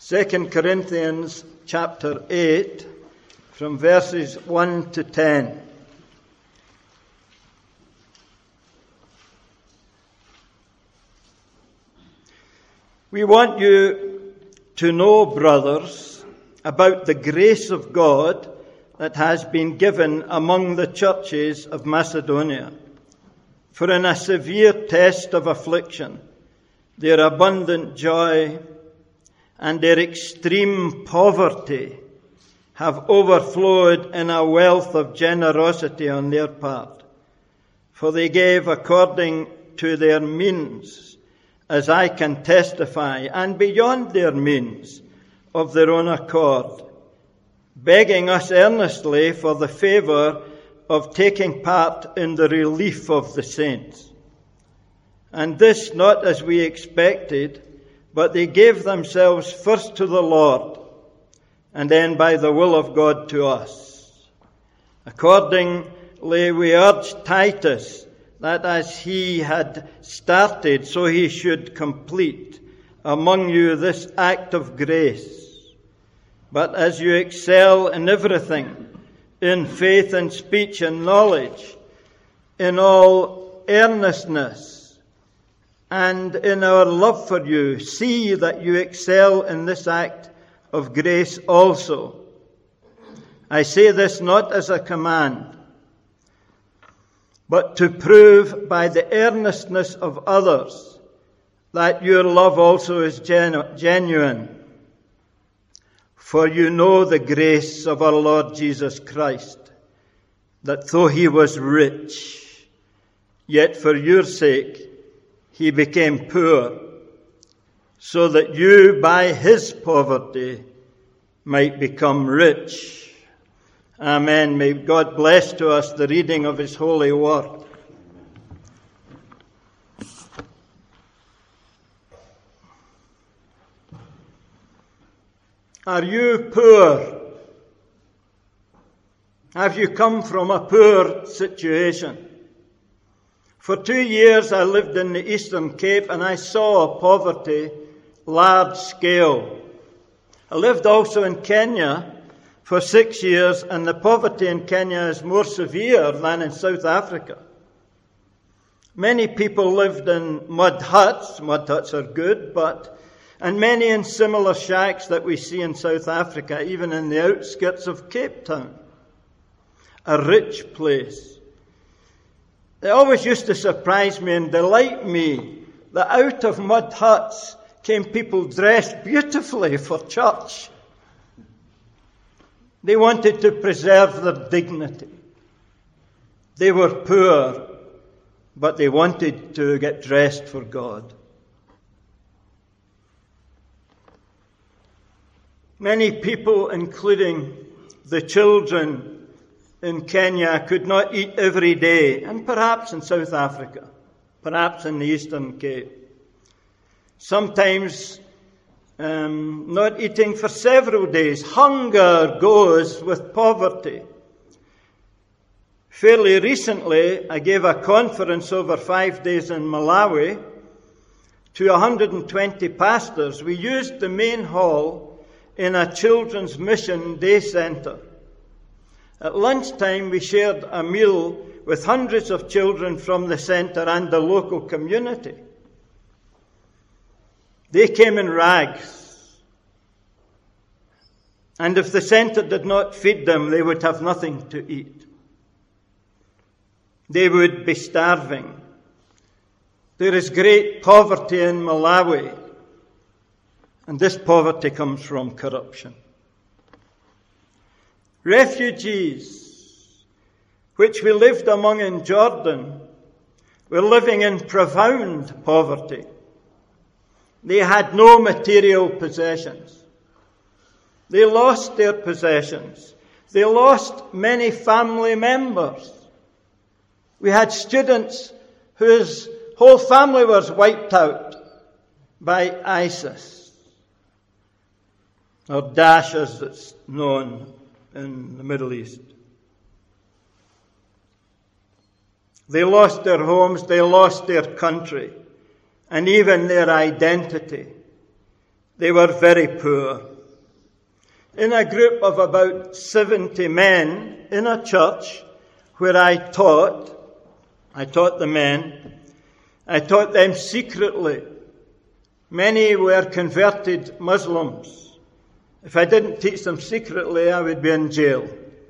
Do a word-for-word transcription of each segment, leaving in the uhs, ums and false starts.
Second Corinthians chapter eight, from verses one to ten. We want you to know, brothers, about the grace of God that has been given among the churches of Macedonia. For in a severe test of affliction, their abundant joy and their extreme poverty have overflowed in a wealth of generosity on their part. For they gave according to their means, as I can testify, and beyond their means, of their own accord, begging us earnestly for the favour of taking part in the relief of the saints. And this not as we expected, but they gave themselves first to the Lord, and then by the will of God to us. Accordingly, we urged Titus that as he had started, so he should complete among you this act of grace. But as you excel in everything, in faith and speech and knowledge, in all earnestness, and in our love for you, see that you excel in this act of grace also. I say this not as a command, but to prove by the earnestness of others that your love also is genu- genuine. For you know the grace of our Lord Jesus Christ, that though he was rich, yet for your sake he became poor, so that you by his poverty might become rich. Amen. May God bless to us the reading of his holy word. Are you poor? Have you come from a poor situation? For two years I lived in the Eastern Cape and I saw poverty large scale. I lived also in Kenya for six years, and the poverty in Kenya is more severe than in South Africa. Many people lived in mud huts. Mud huts are good, but and many in similar shacks that we see in South Africa, even in the outskirts of Cape Town. A rich place. It always used to surprise me and delight me that out of mud huts came people dressed beautifully for church. They wanted to preserve their dignity. They were poor, but they wanted to get dressed for God. Many people, including the children in Kenya, could not eat every day, and perhaps in South Africa, perhaps in the Eastern Cape. Sometimes um, not eating for several days. Hunger goes with poverty. Fairly recently, I gave a conference over five days in Malawi to one hundred twenty pastors. We used the main hall in a children's mission day center. At lunchtime, we shared a meal with hundreds of children from the center and the local community. They came in rags. And if the center did not feed them, they would have nothing to eat. They would be starving. There is great poverty in Malawi. And this poverty comes from corruption. Refugees, which we lived among in Jordan, were living in profound poverty. They had no material possessions. They lost their possessions. They lost many family members. We had students whose whole family was wiped out by ISIS. Or Daesh, as it's known in the Middle East. They lost their homes, they lost their country, and even their identity. They were very poor. In a group of about seventy men in a church where I taught, I taught the men, I taught them secretly. Many were converted Muslims. If I didn't teach them secretly, I would be in jail.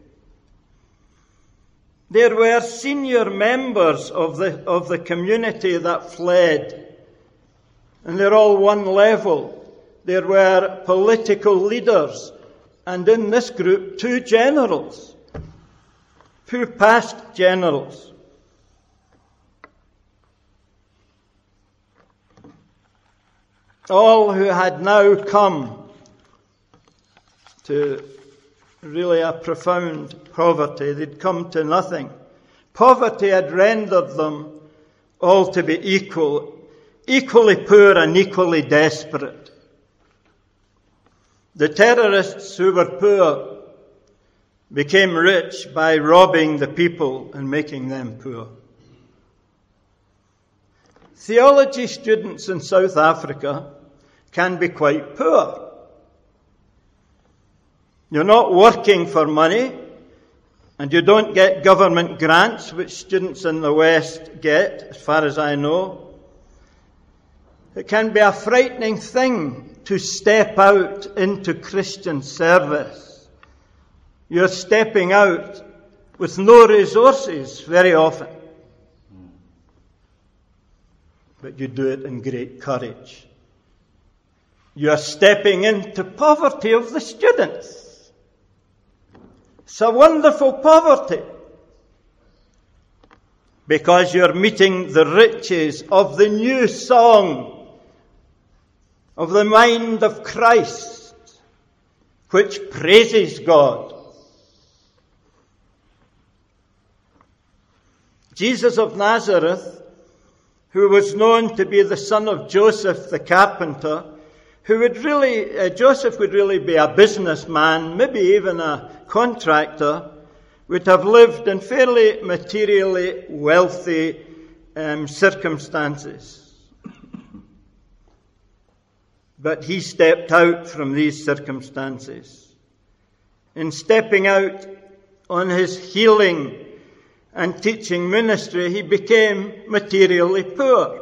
There were senior members of the, of the community that fled, and they're all one level. There were political leaders, and in this group, two generals, two past generals. All who had now come to really a profound poverty. They'd come to nothing. Poverty had rendered them all to be equal, equally poor and equally desperate. The terrorists who were poor became rich by robbing the people and making them poor. Theology students in South Africa can be quite poor. You're not working for money, and you don't get government grants, which students in the West get, as far as I know. It can be a frightening thing to step out into Christian service. You're stepping out with no resources very often. But you do it in great courage. You're stepping into poverty of the students. It's a wonderful poverty, because you're meeting the riches of the new song, of the mind of Christ, which praises God. Jesus of Nazareth, who was known to be the son of Joseph the carpenter, who would really, uh, Joseph would really be a businessman, maybe even a contractor, would have lived in fairly materially wealthy um, circumstances. But he stepped out from these circumstances. In stepping out on his healing and teaching ministry, he became materially poor.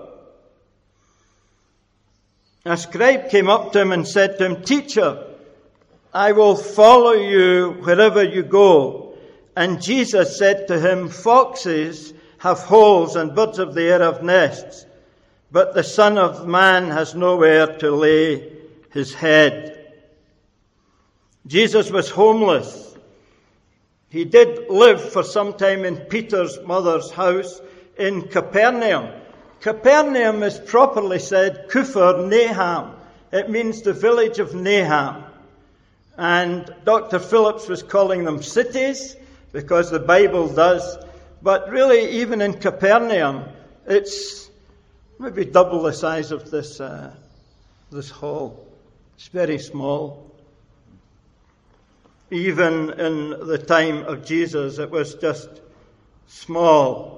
A scribe came up to him and said to him, "Teacher, I will follow you wherever you go." And Jesus said to him, "Foxes have holes and birds of the air have nests, but the Son of Man has nowhere to lay his head." Jesus was homeless. He did live for some time in Peter's mother's house in Capernaum. Capernaum is properly said Kufar Naham. It means the village of Naham. And Doctor Phillips was calling them cities, because the Bible does. But really, even in Capernaum, it's maybe double the size of this, uh, this hall. It's very small. Even in the time of Jesus, it was just small.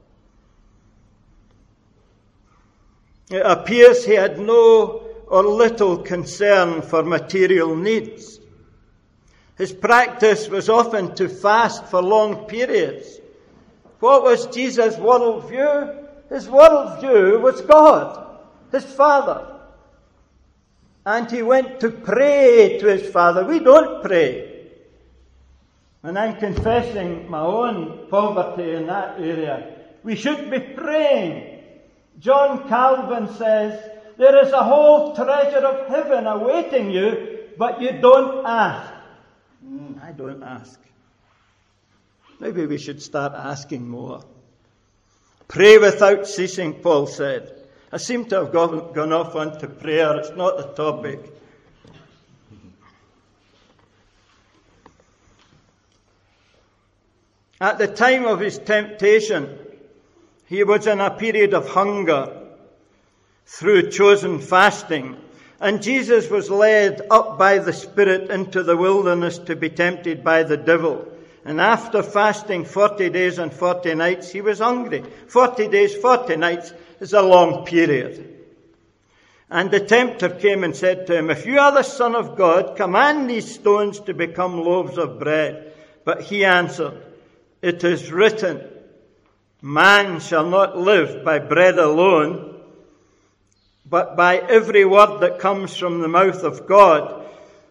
It appears he had no or little concern for material needs. His practice was often to fast for long periods. What was Jesus' worldview? His worldview was God, his Father. And he went to pray to his Father. We don't pray. And I'm confessing my own poverty in that area. We should be praying. John Calvin says, there is a whole treasure of heaven awaiting you, but you don't ask. Mm, I don't ask. Maybe we should start asking more. Pray without ceasing, Paul said. I seem to have gone, gone off onto prayer. It's not the topic. At the time of his temptation, he was in a period of hunger through chosen fasting. And Jesus was led up by the Spirit into the wilderness to be tempted by the devil. And after fasting forty days and forty nights, he was hungry. Forty days, forty nights is a long period. And the tempter came and said to him, "If you are the Son of God, command these stones to become loaves of bread." But he answered, "It is written, man shall not live by bread alone, but by every word that comes from the mouth of God."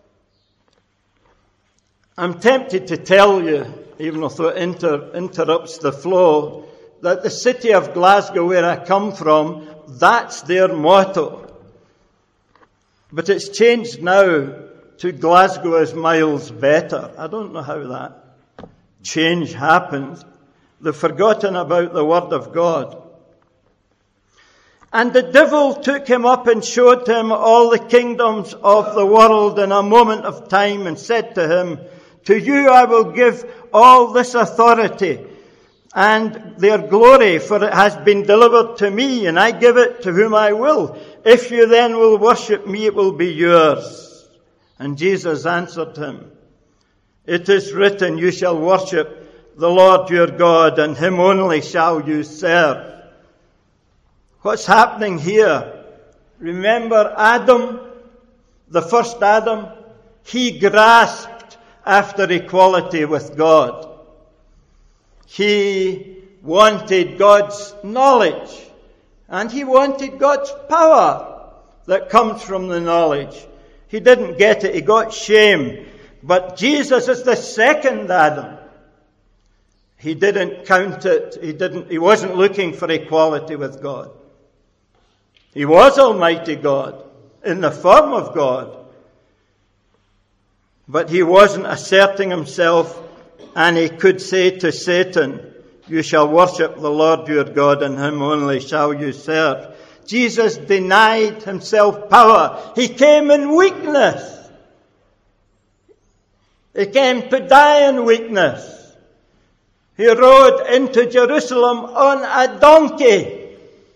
I'm tempted to tell you, even though it inter- interrupts the flow, that the city of Glasgow, where I come from, that's their motto. But it's changed now to Glasgow is miles better. I don't know how that change happens. They've forgotten about the Word of God. And the devil took him up and showed him all the kingdoms of the world in a moment of time and said to him, "To you I will give all this authority and their glory, for it has been delivered to me, and I give it to whom I will. If you then will worship me, it will be yours." And Jesus answered him, "It is written, you shall worship the Lord your God, and him only shall you serve." What's happening here? Remember Adam, the first Adam? He grasped after equality with God. He wanted God's knowledge, and he wanted God's power that comes from the knowledge. He didn't get it, he got shame. But Jesus is the second Adam. He didn't count it, he didn't, he wasn't looking for equality with God. He was Almighty God, in the form of God. But he wasn't asserting himself, and he could say to Satan, "You shall worship the Lord your God, and him only shall you serve." Jesus denied himself power. He came in weakness. He came to die in weakness. He rode into Jerusalem on a donkey.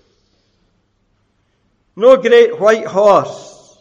No great white horse.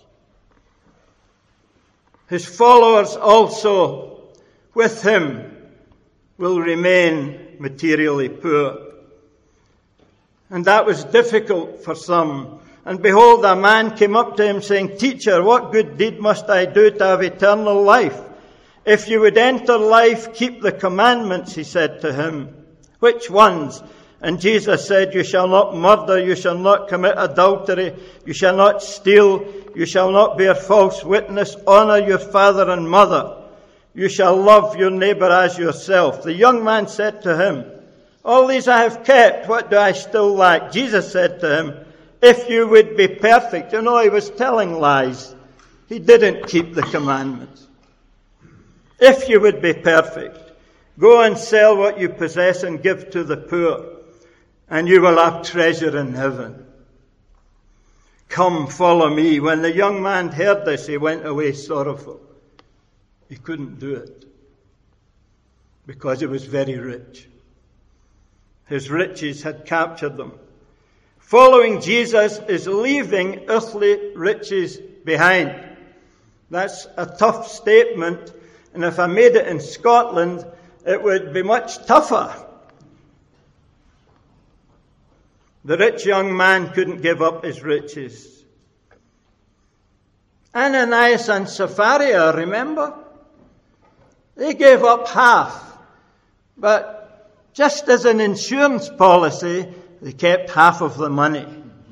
His followers also with him will remain materially poor. And that was difficult for some. And behold, a man came up to him saying, "Teacher, what good deed must I do to have eternal life?" "If you would enter life, keep the commandments," he said to him. "Which ones?" And Jesus said, "You shall not murder, you shall not commit adultery, you shall not steal, you shall not bear false witness, honor your father and mother. You shall love your neighbor as yourself." The young man said to him, "All these I have kept, what do I still lack?" Jesus said to him, "If you would be perfect." You know, he was telling lies. He didn't keep the commandments. "If you would be perfect, go and sell what you possess and give to the poor, and you will have treasure in heaven. Come, follow me." When the young man heard this, he went away sorrowful. He couldn't do it because he was very rich. His riches had captured them. Following Jesus is leaving earthly riches behind. That's a tough statement, and if I made it in Scotland, it would be much tougher. The rich young man couldn't give up his riches. Ananias and Sapphira, remember? They gave up half, but just as an insurance policy, they kept half of the money.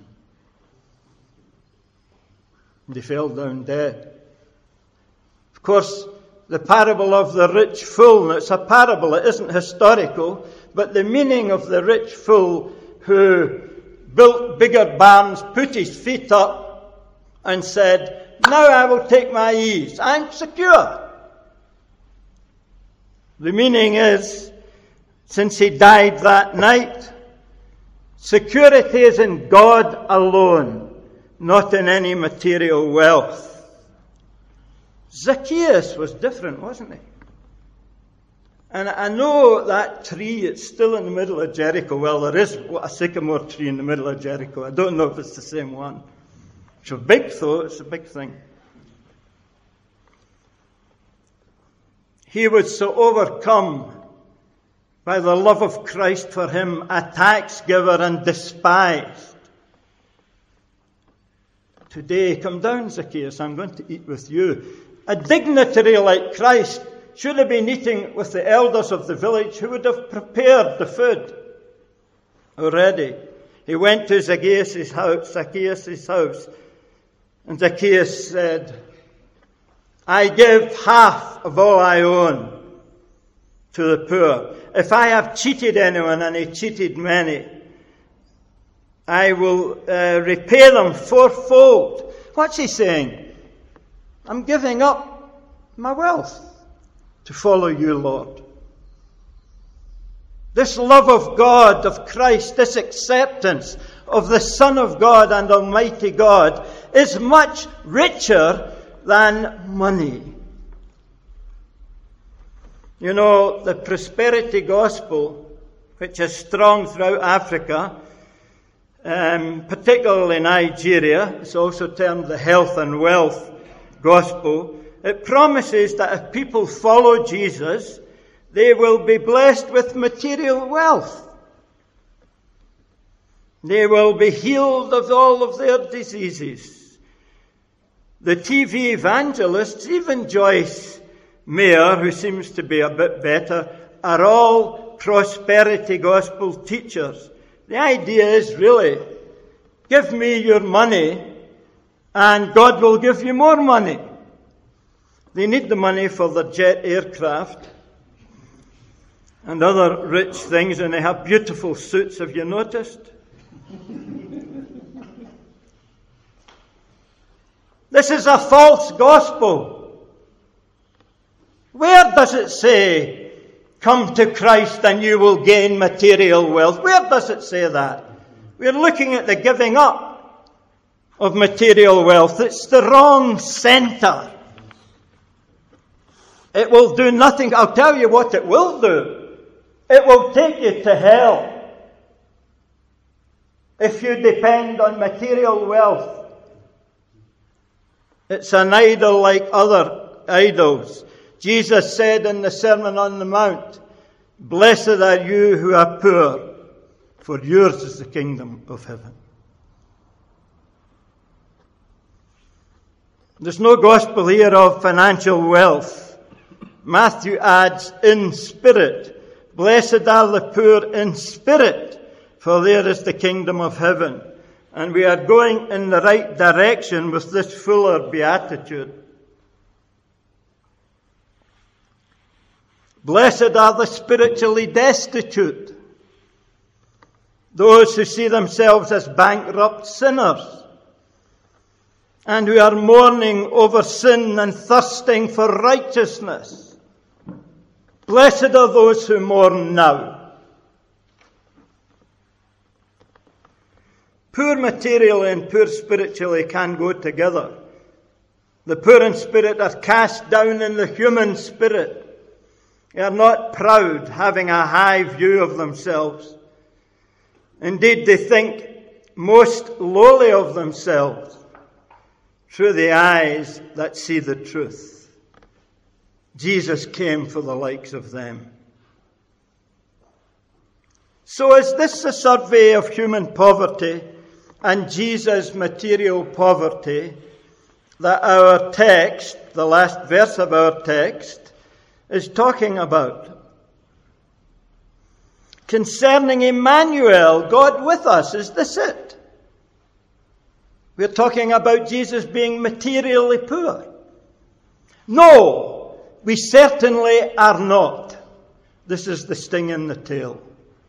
They fell down dead. Of course, the parable of the rich fool, it's a parable, it isn't historical, but the meaning of the rich fool who built bigger barns, put his feet up and said, "Now I will take my ease, I'm secure." The meaning is, since he died that night, security is in God alone, not in any material wealth. Zacchaeus was different, wasn't he? And I know that tree, it's still in the middle of Jericho. Well, there is a sycamore tree in the middle of Jericho. I don't know if it's the same one. It's a big, though. It's a big thing. He was so overcome by the love of Christ for him, a tax giver and despised, Today, come down, Zacchaeus, I'm going to eat with you. A dignitary like Christ should have been eating with the elders of the village who would have prepared the food already. He went to Zacchaeus' house, Zacchaeus' house, and Zacchaeus said, I give half of all I own to the poor. If I have cheated anyone, and he cheated many, I will uh, repay them fourfold. What's he saying? I'm giving up my wealth to follow you, Lord. This love of God, of Christ, this acceptance of the Son of God and Almighty God is much richer than money. You know, the prosperity gospel, which is strong throughout Africa, um, particularly Nigeria, it's also termed the health and wealth gospel. It promises that if people follow Jesus, they will be blessed with material wealth. They will be healed of all of their diseases. The T V evangelists, even Joyce Meyer, who seems to be a bit better, are all prosperity gospel teachers. The idea is really, give me your money and God will give you more money. They need the money for their jet aircraft and other rich things, and they have beautiful suits, have you noticed? This is a false gospel. Where does it say, come to Christ and you will gain material wealth? Where does it say that? We're looking at the giving up of material wealth. It's the wrong centre. It will do nothing. I'll tell you what it will do. It will take you to hell if you depend on material wealth. It's an idol like other idols. Jesus said in the Sermon on the Mount, blessed are you who are poor, for yours is the kingdom of heaven. There's no gospel here of financial wealth. Matthew adds, in spirit. Blessed are the poor in spirit, for there is the kingdom of heaven. And we are going in the right direction with this fuller beatitude. Blessed are the spiritually destitute, those who see themselves as bankrupt sinners, and who are mourning over sin and thirsting for righteousness. Blessed are those who mourn now. Poor materially and poor spiritually can go together. The poor in spirit are cast down in the human spirit. They are not proud, having a high view of themselves. Indeed, they think most lowly of themselves through the eyes that see the truth. Jesus came for the likes of them. So is this a survey of human poverty and Jesus' material poverty that our text, the last verse of our text, is talking about? Concerning Emmanuel, God with us, is this it? We're talking about Jesus being materially poor. No, we certainly are not. This is the sting in the tail.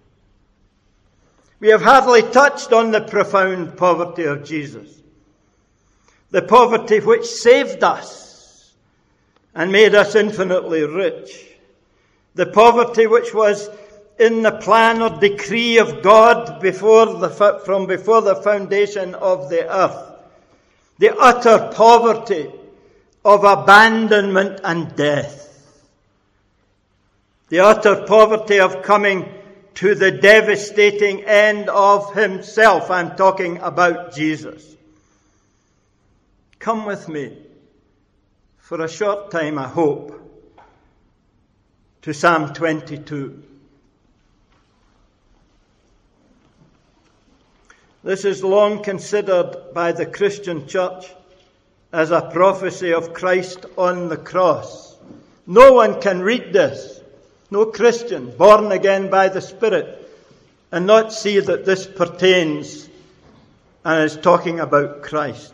We have hardly touched on the profound poverty of Jesus. The poverty which saved us and made us infinitely rich. The poverty which was in the plan or decree of God before the, from before the foundation of the earth. The utter poverty of abandonment and death. The utter poverty of coming to the devastating end of himself. I'm talking about Jesus. Come with me for a short time, I hope, to Psalm twenty-two. This is long considered by the Christian church as a prophecy of Christ on the cross. No one can read this, no Christian born again by the Spirit, and not see that this pertains and is talking about Christ.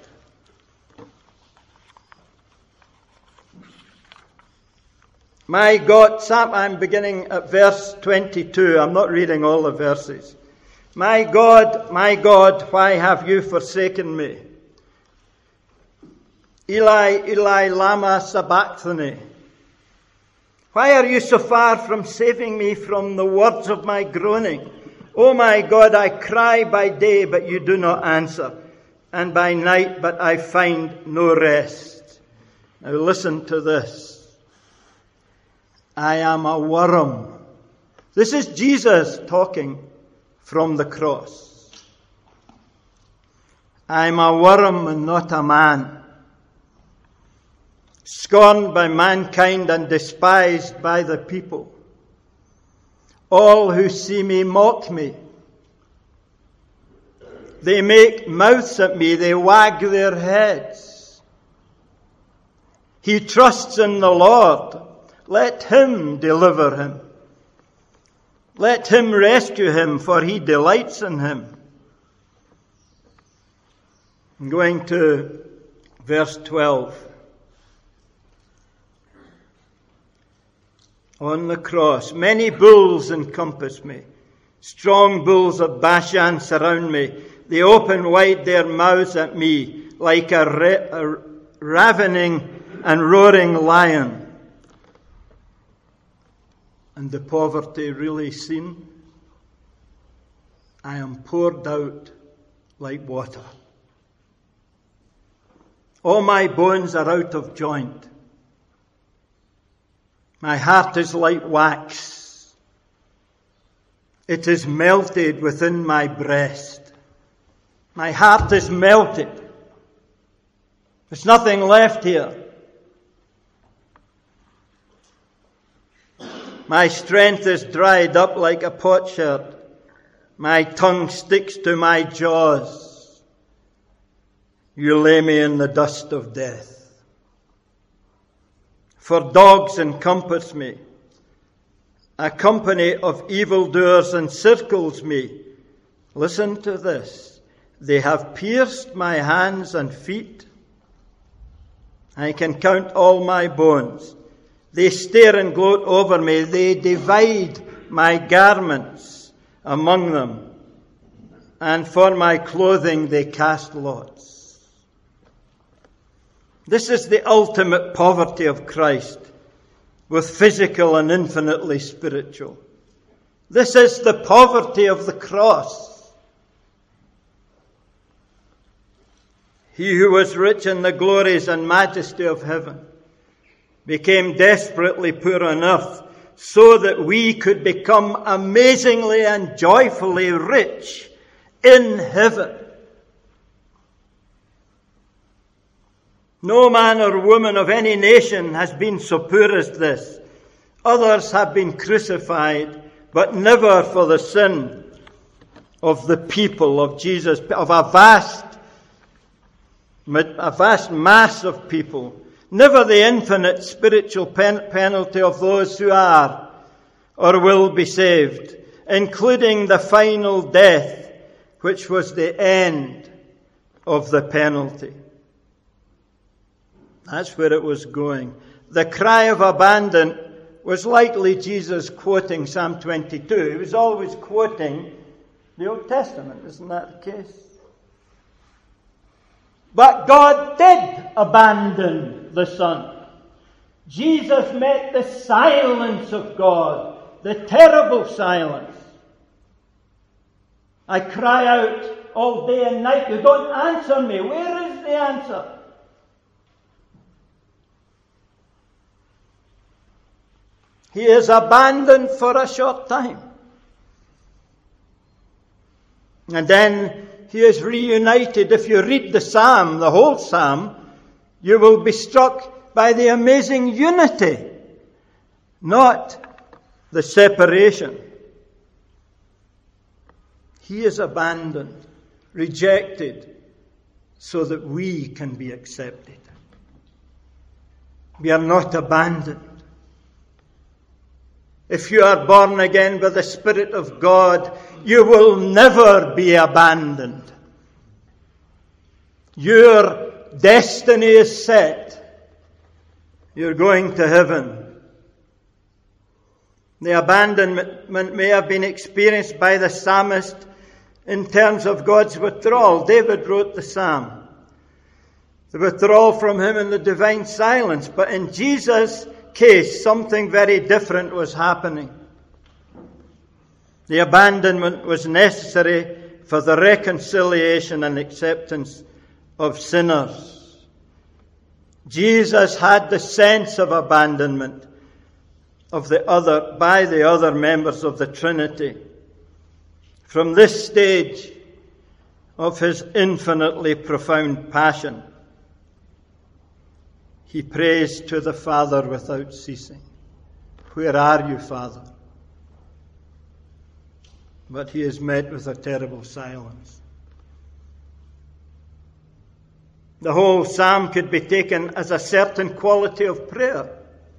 My God, Sam, I'm beginning at verse twenty-two. I'm not reading all the verses. My God, my God, why have you forsaken me? Eli, Eli, lama sabachthani. Why are you so far from saving me from the words of my groaning? Oh my God, I cry by day, but you do not answer, and by night, but I find no rest. Now listen to this. I am a worm. This is Jesus talking from the cross. I am a worm and not a man, scorned by mankind and despised by the people. All who see me mock me. They make mouths at me, they wag their heads. He trusts in the Lord. Let him deliver him. Let him rescue him, for he delights in him. I'm going to verse twelve. On the cross, many bulls encompass me. Strong bulls of Bashan surround me. They open wide their mouths at me like a, ra- a ravening and roaring lion. And the poverty really seen? I am poured out like water. All my bones are out of joint. My heart is like wax. It is melted within my breast. My heart is melted. There's nothing left here. My strength is dried up like a potsherd. My tongue sticks to my jaws. You lay me in the dust of death. For dogs encompass me. A company of evildoers encircles me. Listen to this. They have pierced my hands and feet. I can count all my bones. They stare and gloat over me. They divide my garments among them. And for my clothing they cast lots. This is the ultimate poverty of Christ, both physical and infinitely spiritual. This is the poverty of the cross. He who was rich in the glories and majesty of heaven became desperately poor on earth so that we could become amazingly and joyfully rich in heaven. No man or woman of any nation has been so poor as this. Others have been crucified, but never for the sin of the people of Jesus, of a vast, a vast mass of people. Never the infinite spiritual pen- penalty of those who are or will be saved, including the final death, which was the end of the penalty. That's where it was going. The cry of abandon was likely Jesus quoting Psalm twenty-two. He was always quoting the Old Testament. Isn't that the case? But God did abandon the Son. Jesus met the silence of God, the terrible silence. I cry out all day and night, you don't answer me. Where is the answer? He is abandoned for a short time. And then he is reunited. If you read the psalm, the whole psalm, you will be struck by the amazing unity, not the separation. He is abandoned. rejected, so that we can be accepted. We are not abandoned. If you are born again by the Spirit of God, you will never be abandoned. Your destiny is set. You're going to heaven. The abandonment may have been experienced by the psalmist in terms of God's withdrawal. David wrote the psalm. The withdrawal from him in the divine silence. But in Jesus' case, something very different was happening. The abandonment was necessary for the reconciliation and acceptance of sinners. Jesus had the sense of abandonment of the other by the other members of the Trinity. From this stage of his infinitely profound passion, he prays to the Father without ceasing. Where are you, Father? But he is met with a terrible silence. The whole psalm could be taken as a certain quality of prayer.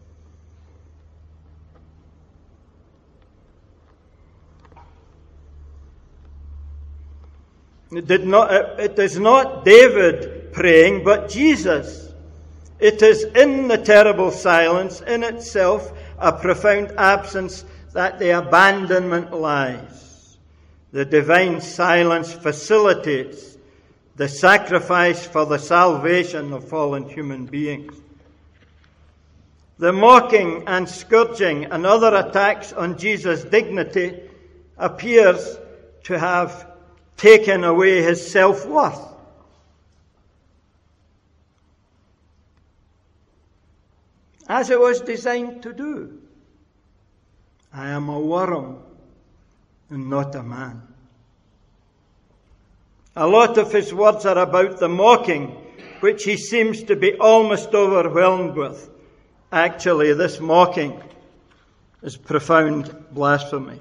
It did not, it is not David praying, but Jesus. It is in the terrible silence, in itself, a profound absence, that the abandonment lies. The divine silence facilitates the sacrifice for the salvation of fallen human beings. The mocking and scourging and other attacks on Jesus' dignity appears to have taken away his self-worth. As it was designed to do. I am a worm and not a man. A lot of his words are about the mocking, which he seems to be almost overwhelmed with. Actually, this mocking is profound blasphemy.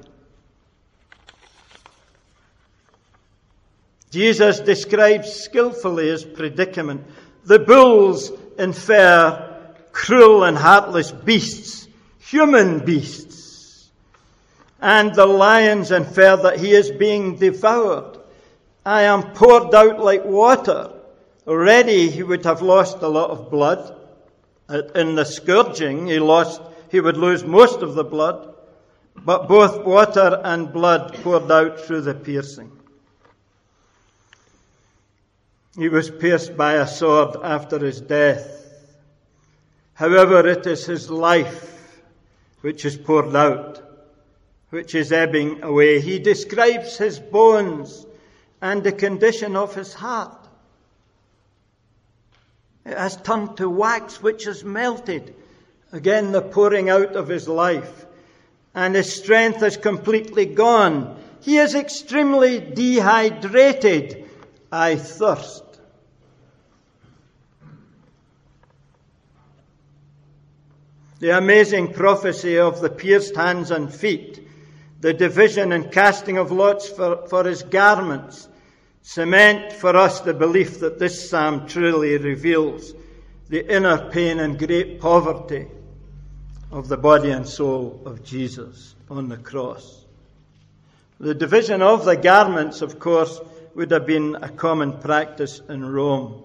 Jesus describes skillfully his predicament. The bulls infer cruel and heartless beasts, human beasts. And the lions infer that he is being devoured. I am poured out like water. Already he would have lost a lot of blood. In the scourging, he lost, he would lose most of the blood. But both water and blood poured out through the piercing. He was pierced by a sword after his death. However, it is his life which is poured out, which is ebbing away. He describes his bones and the condition of his heart. It has turned to wax which has melted. Again, the pouring out of his life. And his strength is completely gone. He is extremely dehydrated. I thirst. The amazing prophecy of the pierced hands and feet, the division and casting of lots for, for his garments, cement for us the belief that this psalm truly reveals the inner pain and great poverty of the body and soul of Jesus on the cross. The division of the garments, of course, would have been a common practice in Rome.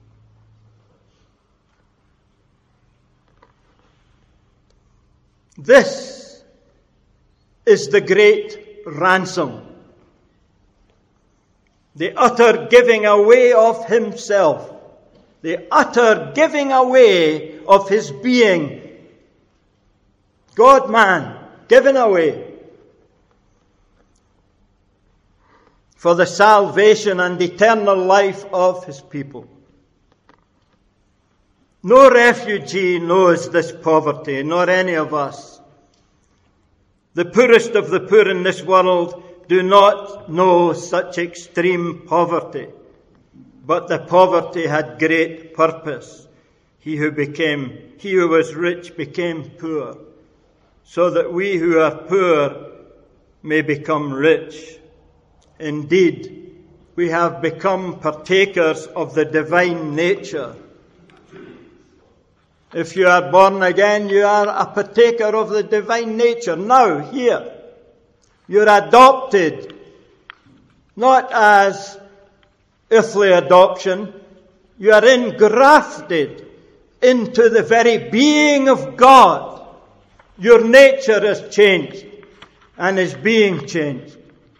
This is the great ransom. The utter giving away of himself. The utter giving away of his being. God-man, given away. For the salvation and eternal life of his people. No refugee knows this poverty, nor any of us. The poorest of the poor in this world do not know such extreme poverty. But the poverty had great purpose. He who became, he who was rich became poor, so that we who are poor may become rich. Indeed, we have become partakers of the divine nature. If you are born again, you are a partaker of the divine nature. Now, here, you're adopted, not as earthly adoption. You are engrafted into the very being of God. Your nature has changed and is being changed.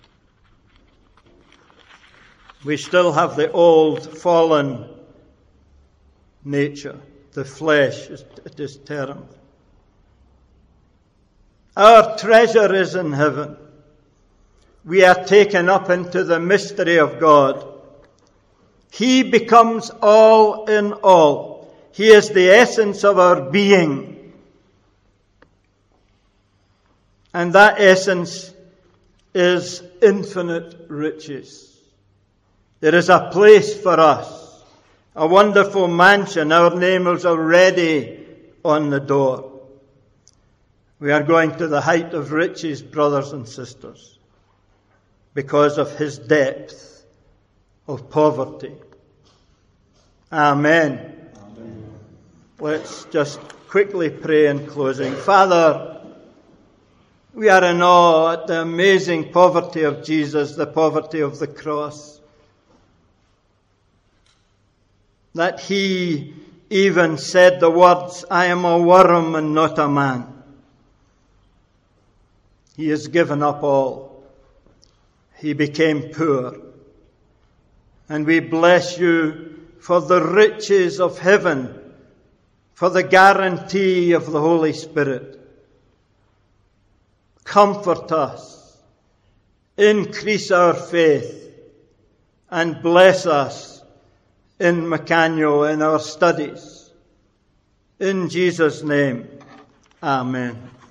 We still have the old fallen nature, the flesh, it is termed. Our treasure is in heaven. We are taken up into the mystery of God. He becomes all in all. He is the essence of our being. And that essence is infinite riches. There is a place for us, a wonderful mansion. Our name is already on the door. We are going to the height of riches, brothers and sisters, because of his depth of poverty. Amen. Amen. Let's just quickly pray in closing. Father, we are in awe at the amazing poverty of Jesus, the poverty of the cross. That he even said the words, I am a worm and not a man. He has given up all. He became poor. And we bless you for the riches of heaven, for the guarantee of the Holy Spirit. Comfort us, increase our faith, and bless us in Macanio, in our studies. In Jesus' name, amen.